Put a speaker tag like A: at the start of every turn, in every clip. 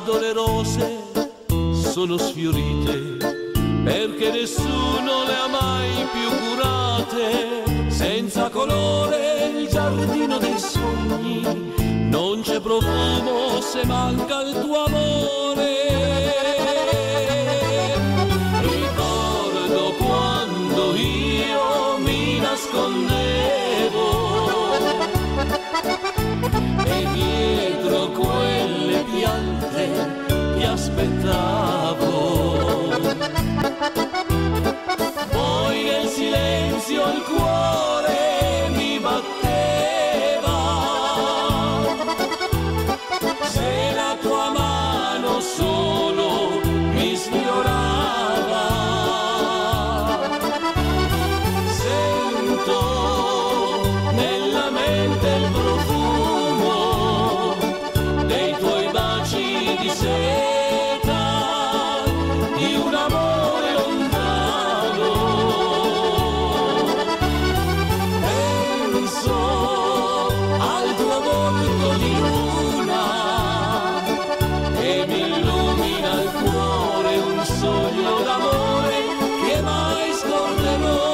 A: quando le rose sono sfiorite, perché nessuno le ha mai più curate. Senza colore il giardino dei sogni, non c'è profumo se manca il tuo amore. Ricordo quando io mi nascondevo e dietro quelle piante ti aspettavo. Poi nel silenzio il cuore mi batteva, se la tua mano solo mi sfiorava. Sento nella mente il profumo dei tuoi baci di seta, di un amore lontano. Penso al tuo volto di luna e mi illumina il cuore un sogno d'amore che mai scorderò.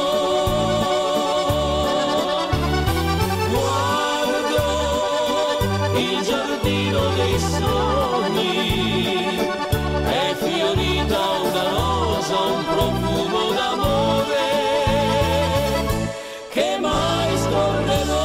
A: Guardo il giardino dei sogni, è fiorita una rosa, un profumo d'amore che mai scorderò.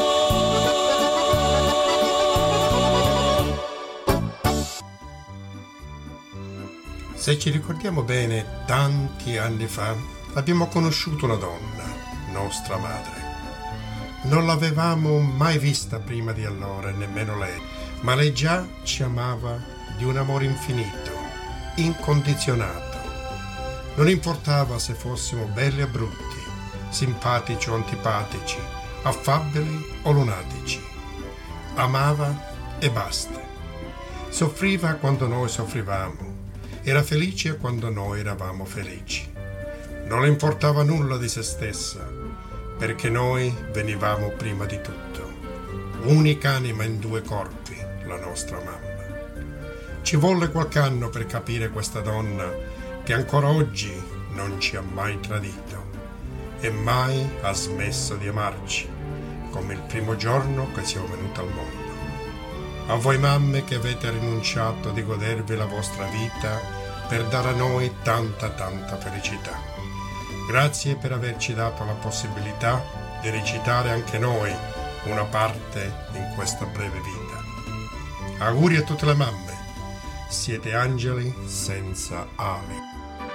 B: Se ci ricordiamo bene, tanti anni fa abbiamo conosciuto una donna, nostra madre. Non l'avevamo mai vista prima di allora, nemmeno lei, ma lei già ci amava di un amore infinito, incondizionato. Non importava se fossimo belli o brutti, simpatici o antipatici, affabili o lunatici. Amava e basta. Soffriva quando noi soffrivamo. Era felice quando noi eravamo felici. Non le importava nulla di se stessa, perché noi venivamo prima di tutto. Unica anima in due corpi, la nostra mamma. Ci volle qualche anno per capire questa donna che ancora oggi non ci ha mai tradito e mai ha smesso di amarci, come il primo giorno che siamo venuti al mondo. A voi mamme che avete rinunciato di godervi la vostra vita per dare a noi tanta felicità. Grazie per averci dato la possibilità di recitare anche noi una parte in questa breve vita. Auguri a tutte le mamme, siete angeli senza ali.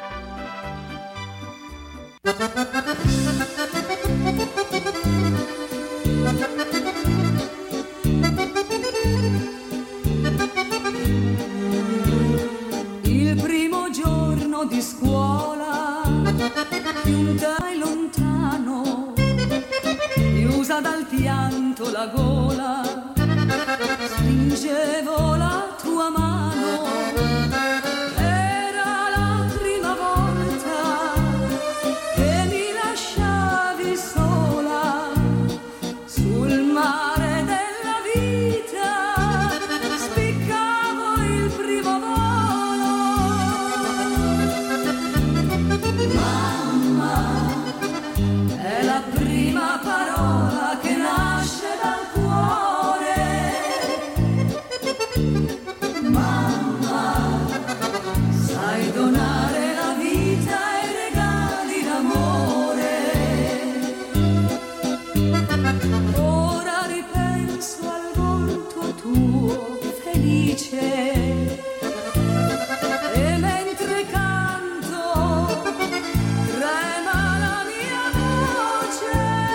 C: Il primo giorno di scuola, giuntai lontano, chiusa dal pianto la gola, stringevo la tua mano. Era la prima volta che mi lasciavi sola sul mare della vita, spiccavo il primo volo. Mamma è la prima parola che nasce dal cuore. Mamma, sai donare la vita e regali l'amore. Ora ripenso al volto tuo felice e mentre canto trema la mia voce.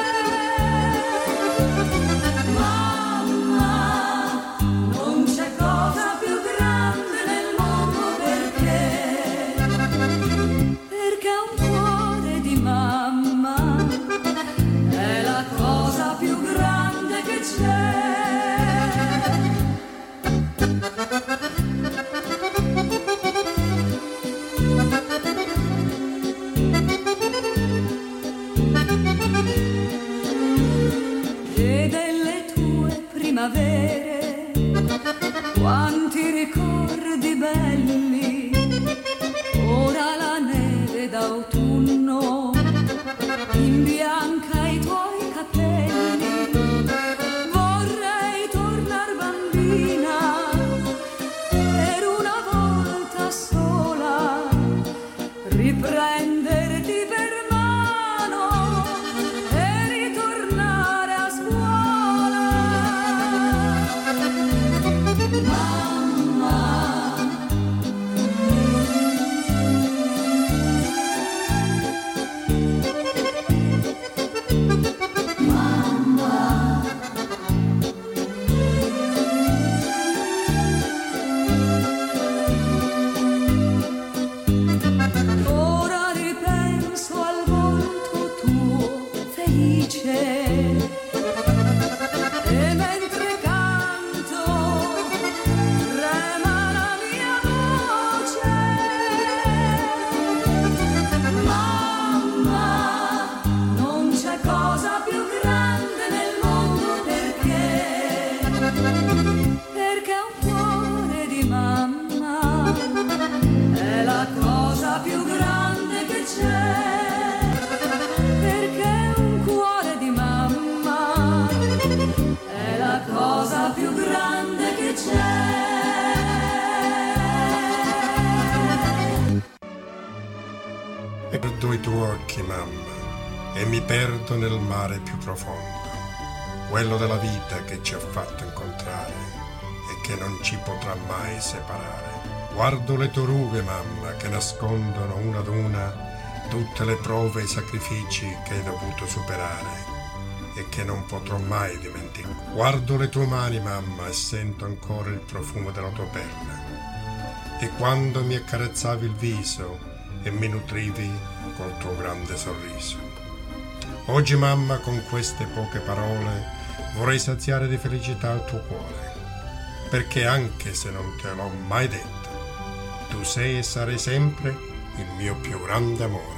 C: Mamma, non c'è cosa più grande nel mondo perché un cuore di mamma è la cosa più grande che c'è. E delle tue primavere quanti ricordi belli, ora la neve d'autunno imbianca i tuoi capelli. Vorrei tornar bambina per una volta sola, riprenderti per mano e ritornare a scuola. Mamma, ora ripenso al volto tuo felice e mentre canto trema la mia voce. Mamma, non c'è cosa più grande nel mondo perché un cuore di mamma è la cosa più grande che c'è, perché un cuore di mamma è la cosa più grande che c'è.
B: E perdo i tuoi occhi, mamma, e mi perdo nel mare più profondo, quello della vita che ci ha fatto incontrare e che non ci potrà mai separare. Guardo le tue rughe, mamma, che nascondono una ad una tutte le prove e i sacrifici che hai dovuto superare e che non potrò mai dimenticare. Guardo le tue mani, mamma, e sento ancora il profumo della tua pelle. E quando mi accarezzavi il viso e mi nutrivi col tuo grande sorriso. Oggi, mamma, con queste poche parole vorrei saziare di felicità il tuo cuore, perché anche se non te l'ho mai detto, tu sei e sarai sempre il mio più grande amore.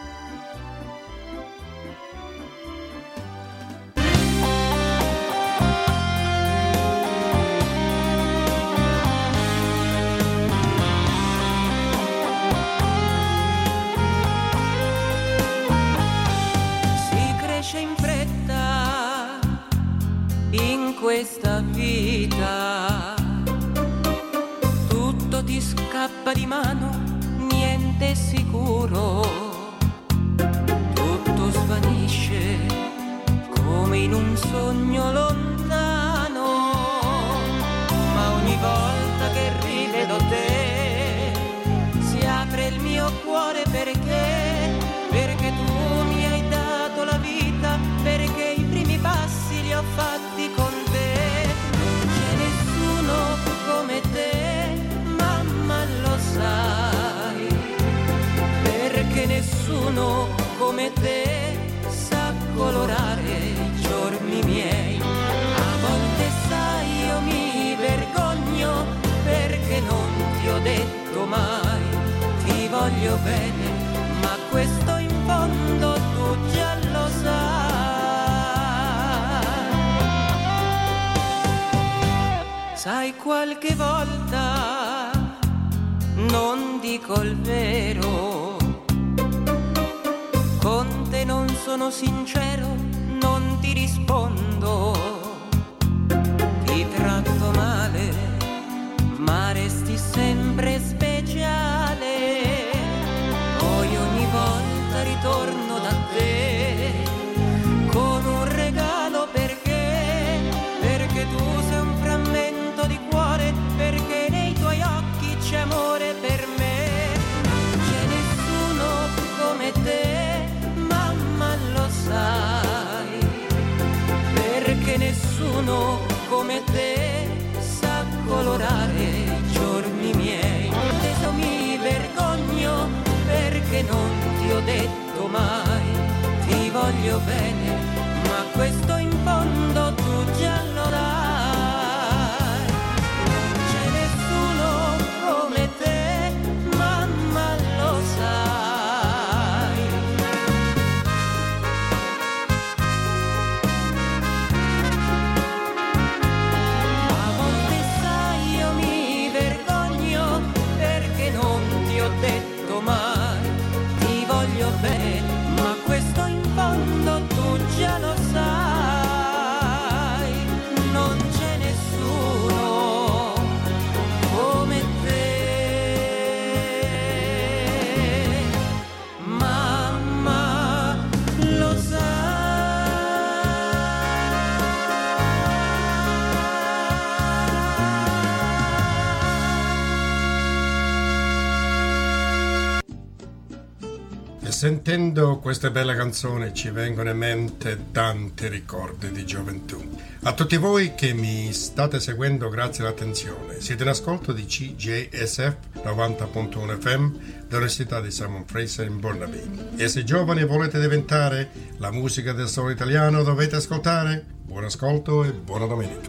D: Si cresce in fretta in questa vita, tutto ti scappa di mano, niente è sicuro, tutto svanisce come in un sogno lontano, ma ogni volta che rivedo te si apre il mio cuore perché tu mi hai dato la vita, perché i primi passi li ho fatti con te. Non c'è nessuno come te, mamma, lo sai, perché nessuno come te sa colorare i giorni miei. A volte sai io mi vergogno perché non ti ho detto mai ti voglio bene, ma questo in fondo tu già lo sai. Sai, qualche volta non dico il vero, con te non sono sincero, non ti rispondo, ti tratto male, ma resti sempre speciale. Poi ogni volta ritorno da te con un regalo perché tu sei un frammento di cuore, perché nei tuoi occhi c'è amore per me. Non c'è nessuno come te, mamma, lo sai, perché nessuno come te sa colorare i giorni miei.
B: Sentendo queste belle canzoni ci vengono in mente tanti ricordi di gioventù. A tutti voi che mi state seguendo, grazie all'attenzione. Siete in ascolto di CJSF 90.1 FM dell'Università di Simon Fraser in Burnaby. E se giovani volete diventare la musica del solo italiano, dovete ascoltare. Buon ascolto e buona domenica.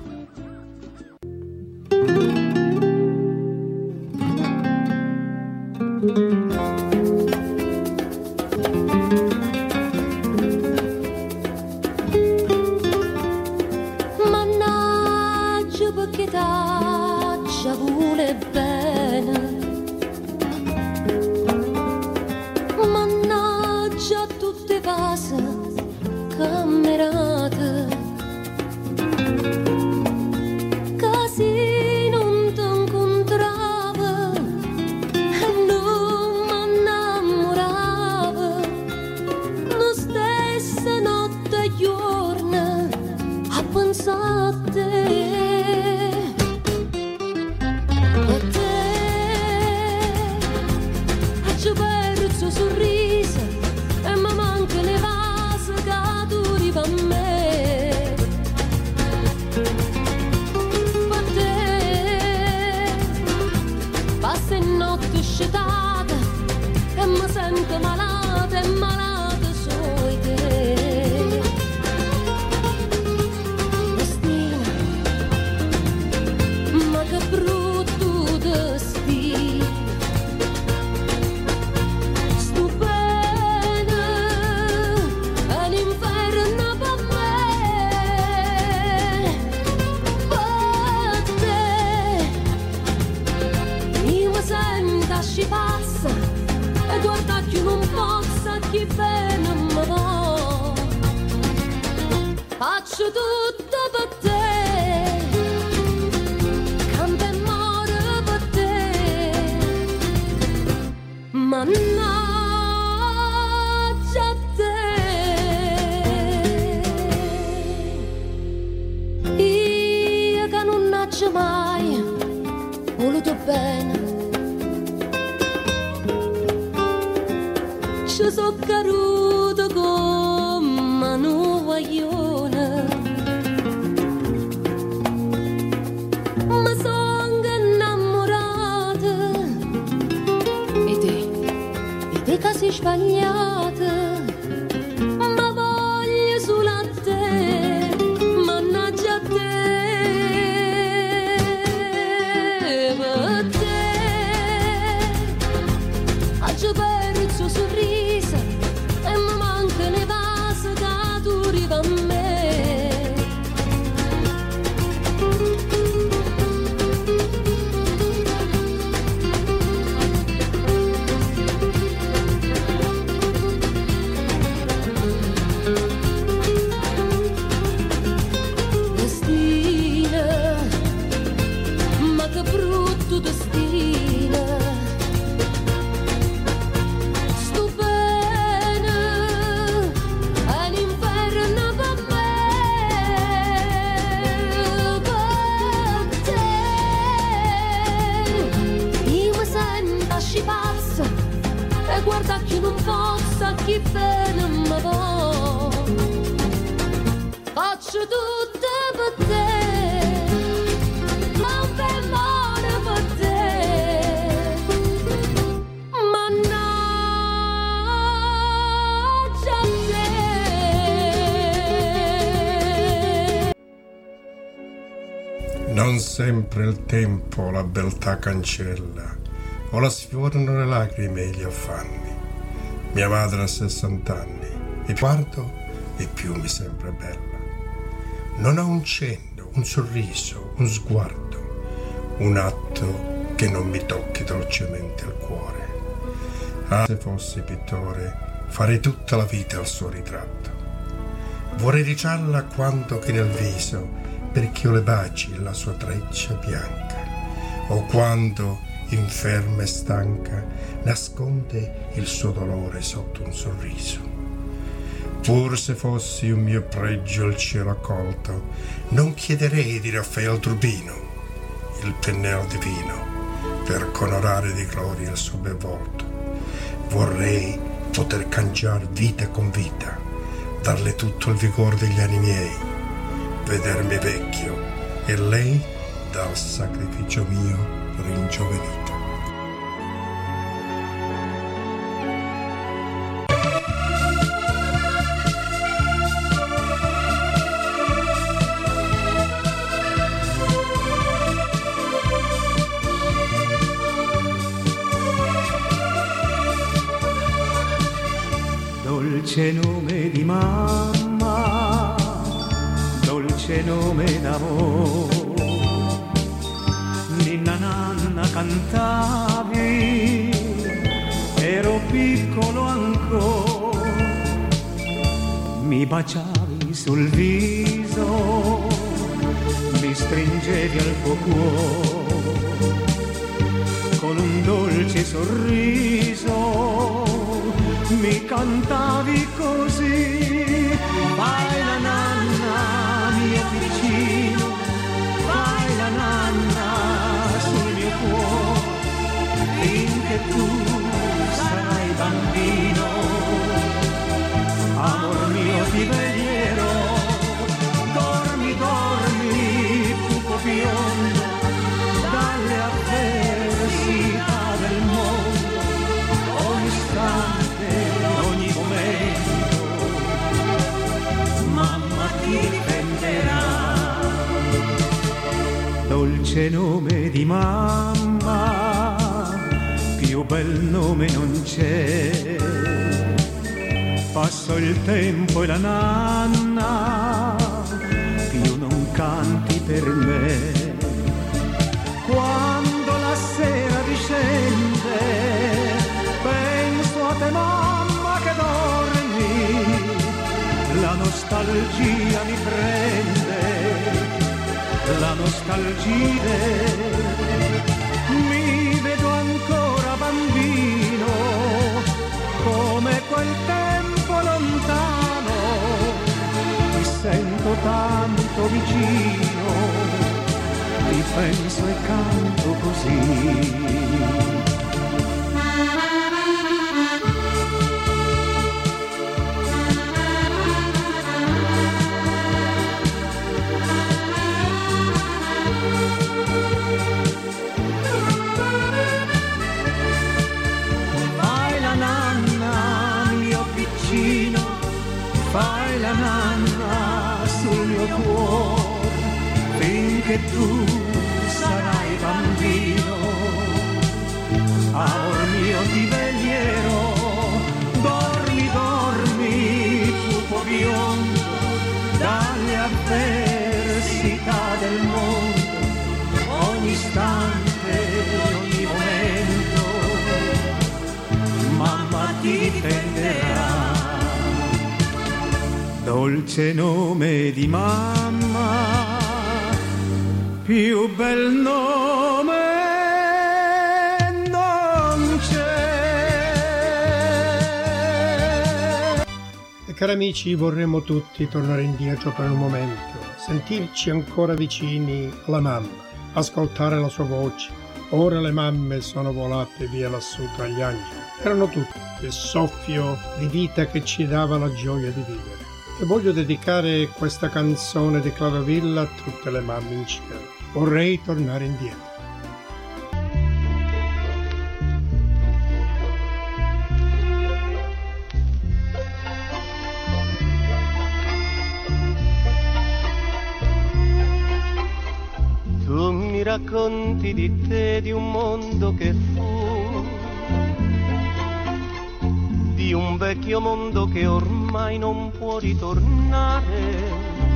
B: Non sempre il tempo la beltà cancella, o la sfiorano le lacrime e gli affanni. Mia madre ha 60 anni, e guardo e più mi sembra bella. Non ha un cenno, un sorriso, un sguardo, un atto che non mi tocchi dolcemente il cuore. Ah, se fossi pittore, farei tutta la vita al suo ritratto. Vorrei ricciarla quanto che nel viso, perché io le baci la sua treccia bianca, o quando, inferma e stanca, nasconde il suo dolore sotto un sorriso. Pur se fossi un mio pregio il cielo accolto, non chiederei di Raffaele Turbino il pennello divino per conorare di gloria il suo bel volto. Vorrei poter cangiar vita con vita, darle tutto il vigor degli anni miei, vedermi vecchio e lei dal sacrificio mio ringiovenita.
E: Dolce nome di mamma, dolce nome d'amore, ninna nanna cantavi, ero piccolo ancora, mi baciavi sul viso, mi stringevi al tuo cuore, con un dolce sorriso mi cantavi così. Vai la nanna mio piccino, vai la nanna sul mio cuore, finché tu sarai bambino, amor mio ti veglierò. Dormi, dormi, pupo biondo, dalle avversità del mondo, ogni istante, ogni momento, mamma ti difenderà. Dolce nome di mamma, più bel nome non c'è. Passo il tempo e la nanna più non canti per me. Quando la sera discende penso a te mamma che dormi, la nostalgia mi prende, la nostalgia. Mi vedo ancora bambino, come quel tempo lontano, ti sento tanto vicino, ti penso e canto così. Fai la nanna sul mio cuore, finché tu sarai bambino, amor mio ti veglierò. Dormi, dormi, pupo biondo, dalle avversità del mondo, ogni istante, ogni momento, mamma ti difenderà. Dolce nome di mamma, più bel nome non c'è.
B: E cari amici, vorremmo tutti tornare indietro per un momento, sentirci ancora vicini alla mamma, ascoltare la sua voce. Ora le mamme sono volate via lassù tra gli angeli. Erano tutte il soffio di vita che ci dava la gioia di vivere. E voglio dedicare questa canzone di Claudio Villa a tutte le mamme in cielo. Vorrei tornare indietro.
F: Tu mi racconti di te, di un mondo che fu, di un vecchio mondo che ormai non può ritornare,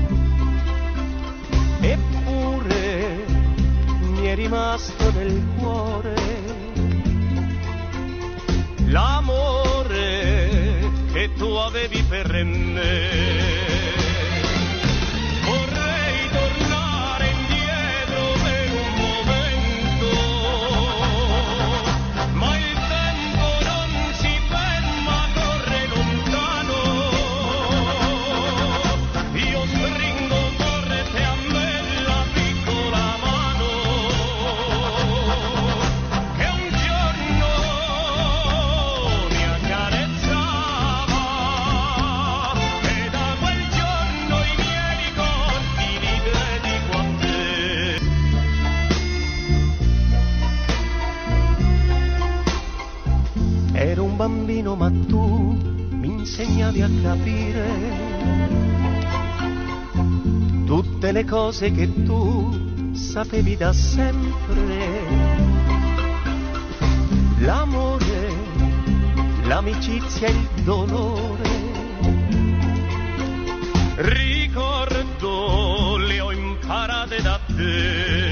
F: eppure mi è rimasto nel cuore l'amore che tu avevi per me. Vorrei tornare indietro per un momento, ma il tempo non si ferma, corre lontano. Io stringo forte a me la piccola mano che un giorno mi accarezza. insegnavi a capire tutte le cose che tu sapevi da sempre. L'amore, l'amicizia e il dolore. Ricordo le ho imparate da te.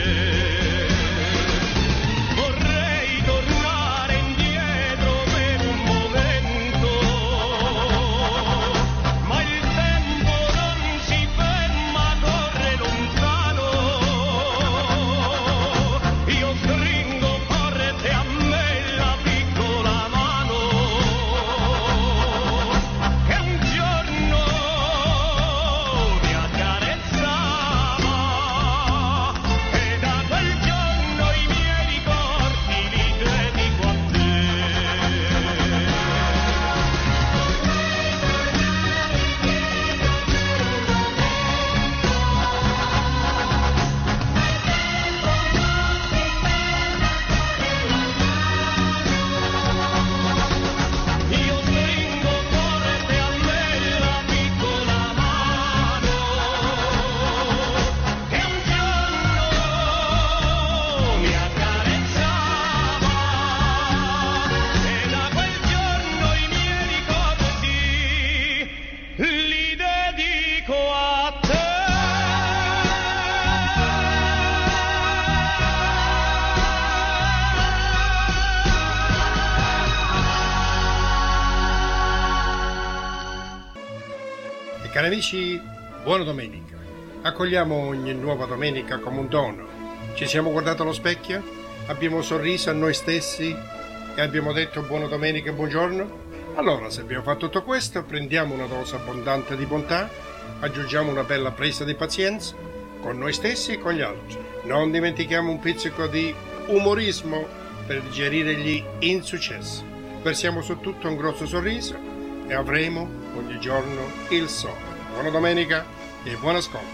B: Cari amici, buona domenica. Accogliamo ogni nuova domenica come un dono. Ci siamo guardati allo specchio, abbiamo sorriso a noi stessi e abbiamo detto buona domenica e buongiorno. Allora, se abbiamo fatto tutto questo, prendiamo una dose abbondante di bontà, aggiungiamo una bella presa di pazienza con noi stessi e con gli altri. Non dimentichiamo un pizzico di umorismo per digerire gli insuccessi. Versiamo su tutto un grosso sorriso e avremo ogni giorno il sole. Buona domenica e buon ascolto.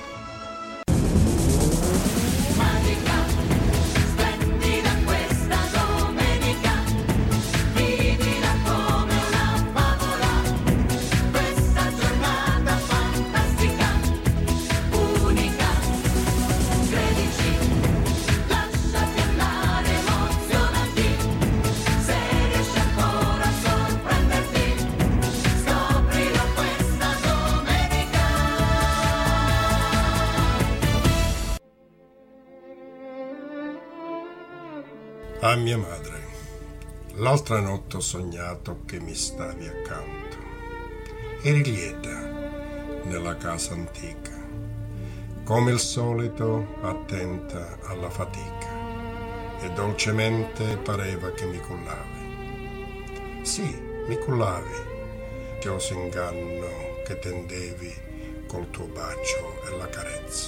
B: A mia madre, l'altra notte ho sognato che mi stavi accanto. Eri lieta nella casa antica, come il solito attenta alla fatica, e dolcemente pareva che mi cullavi. Sì, mi cullavi, chioso inganno che tendevi col tuo bacio e la carezza.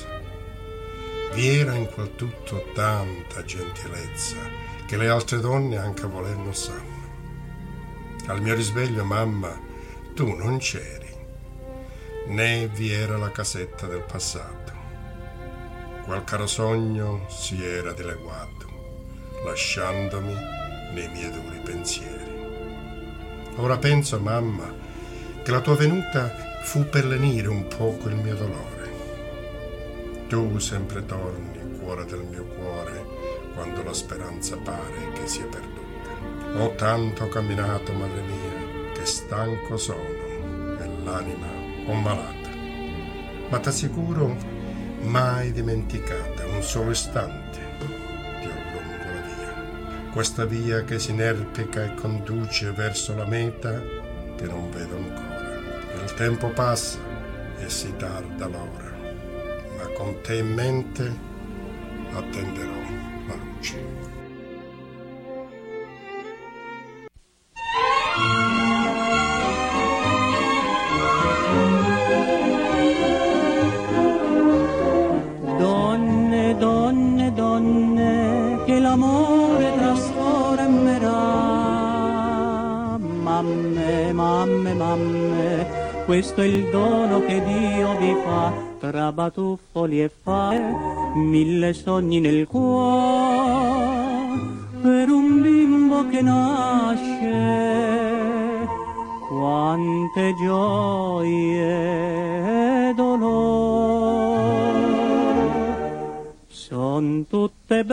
B: Vi era in quel tutto tanta gentilezza che le altre donne anche a voler non sanno. Al mio risveglio, mamma, tu non c'eri, né vi era la casetta del passato. Quel caro sogno si era dileguato, lasciandomi nei miei duri pensieri. Ora penso, mamma, che la tua venuta fu per lenire un poco il mio dolore. Tu sempre torni, cuore del mio cuore, quando la speranza pare che sia perduta. Ho tanto camminato, madre mia, che stanco sono e l'anima ho malata. Ma t'assicuro, mai dimenticata un solo istante ti ho lungo la via. Questa via che si inerpica e conduce verso la meta che non vedo ancora. Il tempo passa e si tarda l'ora, ma con te in mente attenderò la luce.
E: Donne, donne, donne, che l'amore trasformerà. Mamme, mamme, mamme, questo è il dono che Dio vi fa, tra batuffoli e fare. 1000 sogni nel cuore per un bimbo che nasce. Quante gioie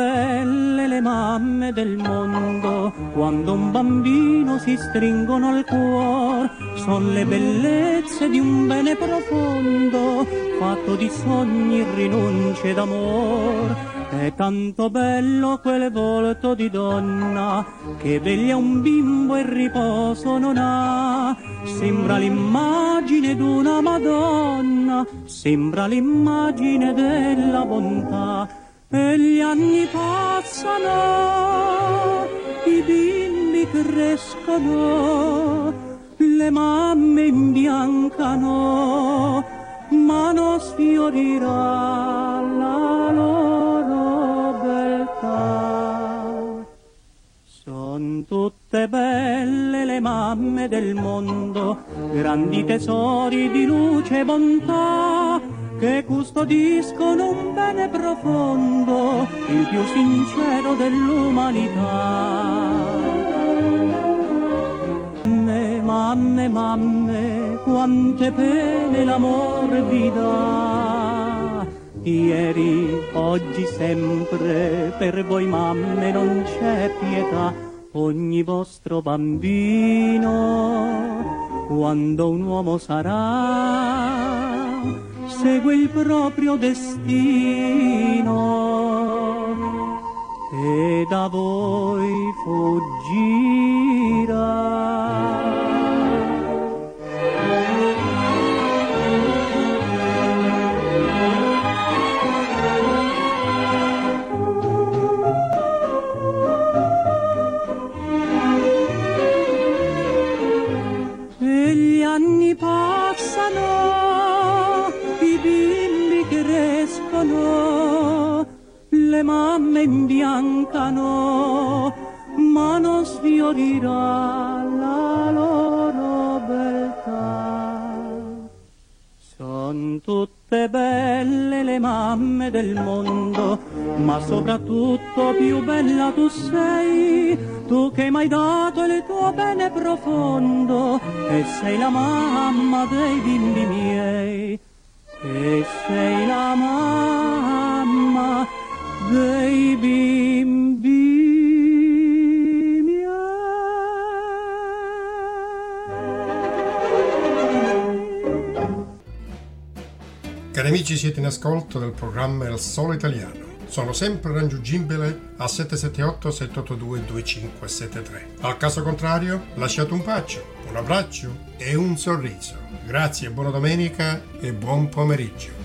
E: belle le mamme del mondo, quando un bambino si stringono al cuor, son le bellezze di un bene profondo, fatto di sogni, rinunce d'amor. È tanto bello quel volto di donna, che veglia un bimbo e riposo non ha. Sembra l'immagine d'una Madonna, sembra l'immagine della bontà. E gli anni passano, i bimbi crescono, le mamme imbiancano, ma non sfiorirà la loro beltà. Son tutte belle le mamme del mondo, grandi tesori di luce e bontà, che custodiscono un bene profondo, il più sincero dell'umanità. Mamme, mamme, quante pene l'amor vi dà. Ieri, oggi, sempre, per voi mamme non c'è pietà. Ogni vostro bambino, quando un uomo sarà, segue il proprio destino e da voi fuggirà. E gli anni passano, i bimbi crescono, le mamme imbiancano, ma non sfiorirà la loro beltà. Son tutte belle le mamme del mondo, ma soprattutto più bella tu sei, tu che m'hai dato il tuo bene profondo, e sei la mamma dei bimbi miei, e sei la mamma dei bimbi miei.
B: Cari amici, siete in ascolto del programma Il Solo Italiano. Sono sempre raggiungibile al 778-782-2573. Al caso contrario, lasciate un bacio, un abbraccio e un sorriso. Grazie, buona domenica e buon pomeriggio.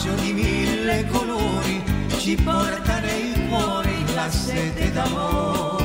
G: Ci porta nei cuori la sete d'amore.